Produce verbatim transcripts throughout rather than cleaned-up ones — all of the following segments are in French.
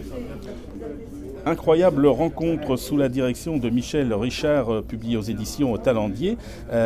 Incroyable rencontre sous la direction de Michel Richard, euh, publié aux éditions Talendier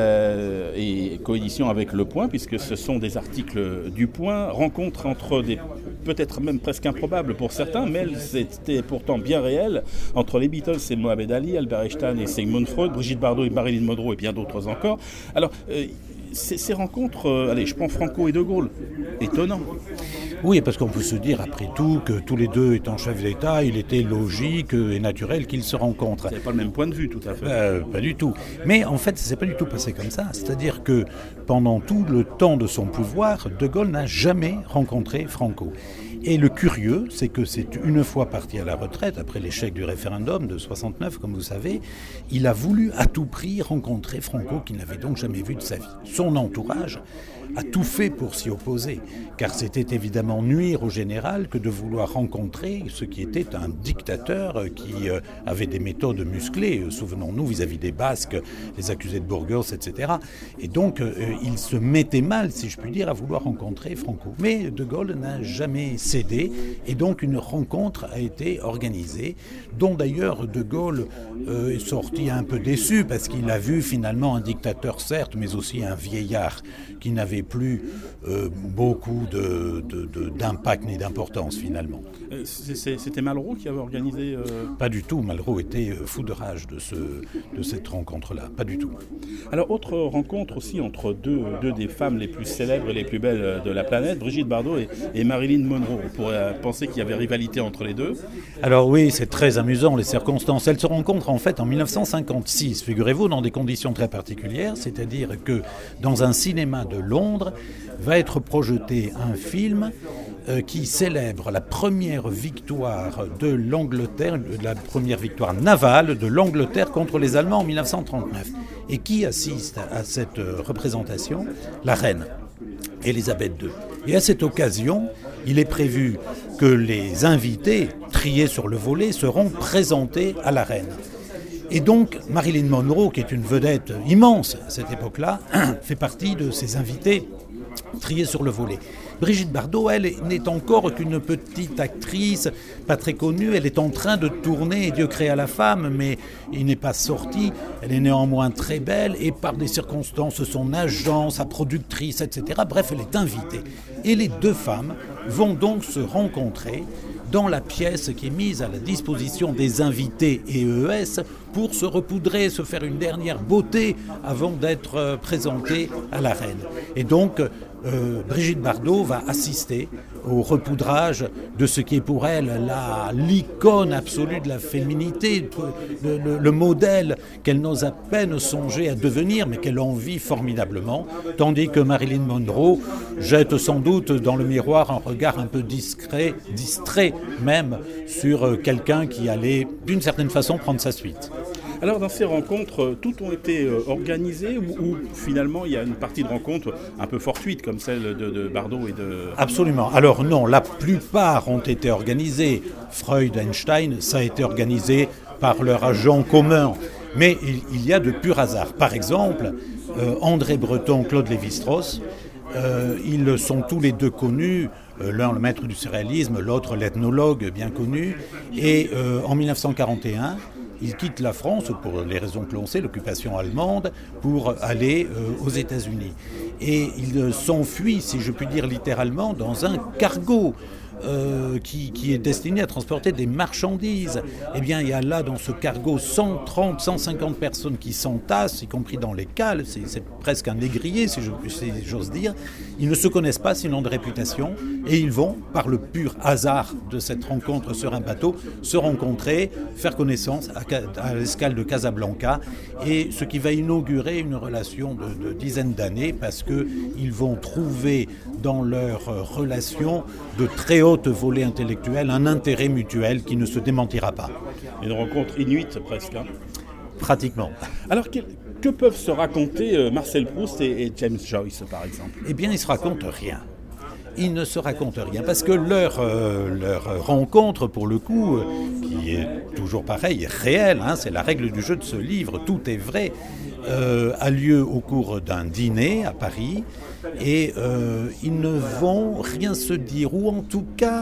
euh, et coédition avec Le Point, puisque ce sont des articles du Point. Rencontre entre des, peut-être même presque improbables pour certains, mais c'était pourtant bien réel, entre les Beatles et Mohamed Ali, Albert Einstein et Sigmund Freud, Brigitte Bardot et Marilyn Monroe et bien d'autres encore. Alors, euh, ces, ces rencontres, euh, allez, je prends Franco et De Gaulle, étonnant. Oui, parce qu'on peut se dire, après tout, que tous les deux étant chefs d'État, il était logique et naturel qu'ils se rencontrent. Vous n'avez pas le même point de vue, tout à fait. Euh, pas du tout. Mais en fait, ça ne s'est pas du tout passé comme ça. C'est-à-dire que pendant tout le temps de son pouvoir, De Gaulle n'a jamais rencontré Franco. Et le curieux, c'est que c'est une fois parti à la retraite, après l'échec du référendum de soixante-neuf, comme vous savez, il a voulu à tout prix rencontrer Franco, qu'il n'avait donc jamais vu de sa vie. Son entourage a tout fait pour s'y opposer, car c'était évidemment nuire au général que de vouloir rencontrer ce qui était un dictateur qui euh, avait des méthodes musclées, euh, souvenons-nous, vis-à-vis des Basques, les accusés de Burgos, et cetera. Et donc, euh, il se mettait mal, si je puis dire, à vouloir rencontrer Franco. Mais De Gaulle n'a jamais cédé, et donc une rencontre a été organisée, dont d'ailleurs De Gaulle euh, est sorti un peu déçu, parce qu'il a vu finalement un dictateur, certes, mais aussi un vieillard qui n'avait plus euh, beaucoup de, de, de, d'impact ni d'importance finalement. C'était Malraux qui avait organisé euh... Pas du tout, Malraux était fou de rage de, ce, de cette rencontre-là, pas du tout. Alors autre rencontre aussi entre deux, deux des femmes les plus célèbres et les plus belles de la planète, Brigitte Bardot et, et Marilyn Monroe. On pourrait penser qu'il y avait rivalité entre les deux. Alors oui, c'est très amusant les circonstances. Elles se rencontrent en fait en dix-neuf cent cinquante-six, figurez-vous, dans des conditions très particulières, c'est-à-dire que dans un cinéma de Londres va être projeté un film euh, qui célèbre la première victoire de l'Angleterre, la première victoire navale de l'Angleterre contre les Allemands en dix-neuf cent trente-neuf. Et qui assiste à cette représentation? La reine, Élisabeth deux. Et à cette occasion, il est prévu que les invités, triés sur le volet, seront présentés à la reine. Et donc, Marilyn Monroe, qui est une vedette immense à cette époque-là, fait partie de ces invités triés sur le volet. Brigitte Bardot, elle, n'est encore qu'une petite actrice, pas très connue. Elle est en train de tourner Dieu créa la femme, mais il n'est pas sorti. Elle est néanmoins très belle et par des circonstances, son agent, sa productrice, et cetera. Bref, elle est invitée. Et les deux femmes vont donc se rencontrer dans la pièce qui est mise à la disposition des invités et E S pour se repoudrer, se faire une dernière beauté avant d'être présentée à la reine. Et donc, euh, Brigitte Bardot va assister au repoudrage de ce qui est pour elle la, l'icône absolue de la féminité, le, le, le modèle qu'elle n'ose à peine songer à devenir, mais qu'elle envie formidablement, tandis que Marilyn Monroe jette sans doute dans le miroir un regard un peu discret, distrait même, sur quelqu'un qui allait d'une certaine façon prendre sa suite. Alors dans ces rencontres, toutes ont été euh, organisées ou, ou finalement il y a une partie de rencontres un peu fortuite comme celle de, de Bardot et de... Absolument. Alors non, la plupart ont été organisées. Freud, Einstein, ça a été organisé par leur agent commun. Mais il, il y a de purs hasards. Par exemple, euh, André Breton, Claude Lévi-Strauss, euh, ils sont tous les deux connus. L'un le maître du surréalisme, l'autre l'ethnologue bien connu. Et euh, en dix-neuf cent quarante et un, ils quittent la France, pour les raisons que l'on sait, l'occupation allemande, pour aller euh, aux États-Unis. Et ils s'enfuient, si je puis dire littéralement, dans un cargo euh, qui, qui est destiné à transporter des marchandises. Eh bien, il y a là, dans ce cargo, cent trente, cent cinquante personnes qui s'entassent, y compris dans les cales. C'est, c'est presque un négrier, si, je, si j'ose dire. Ils ne se connaissent pas, sinon de réputation, et ils vont, par le pur hasard de cette rencontre sur un bateau, se rencontrer, faire connaissance à, à l'escale de Casablanca, et ce qui va inaugurer une relation de, de dizaines d'années, parce qu'ils vont trouver dans leur relation de très haute volée intellectuelle un intérêt mutuel qui ne se démentira pas. Une rencontre inuite presque. Hein. Pratiquement. Alors, que, que peuvent se raconter euh, Marcel Proust et, et James Joyce, par exemple? Eh bien, ils ne se racontent rien. Ils ne se racontent rien, parce que leur, euh, leur rencontre, pour le coup, euh, qui est toujours pareil, réelle, hein, c'est la règle du jeu de ce livre, tout est vrai, euh, a lieu au cours d'un dîner à Paris, et euh, ils ne vont rien se dire, ou en tout cas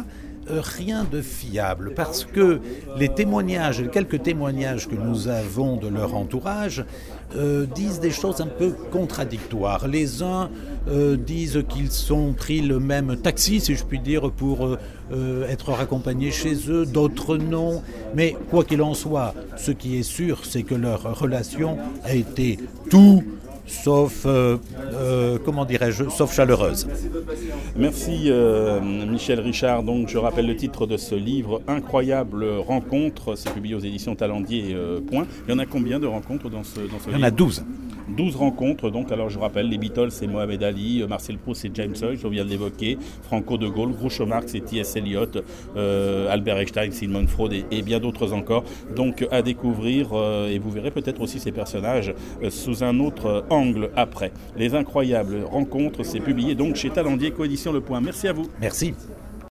euh, rien de fiable, parce que les témoignages, les quelques témoignages que nous avons de leur entourage euh, disent des choses un peu contradictoires. Les uns euh, disent qu'ils ont pris le même taxi, si je puis dire, pour euh, euh, être raccompagnés chez eux, d'autres non. Mais quoi qu'il en soit, ce qui est sûr, c'est que leur relation a été tout sauf, euh, euh, comment dirais-je, sauf chaleureuse. Merci euh, Michel Richard. Donc, je rappelle le titre de ce livre, Incroyable rencontre. C'est publié aux éditions Talendier. Euh, point. Il y en a combien de rencontres dans ce, dans ce livre ? Il y en a douze. douze rencontres, donc alors je rappelle, les Beatles c'est Mohamed Ali, Marcel Proust c'est James Joyce, je viens de l'évoquer, Franco de Gaulle, Groucho Marx c'est T S Eliot, euh, Albert Einstein, Sigmund Freud et, et bien d'autres encore. Donc à découvrir euh, et vous verrez peut-être aussi ces personnages euh, sous un autre euh, angle après. Les Incroyables rencontres, c'est publié donc chez Talendier, coédition Le Point. Merci à vous. Merci.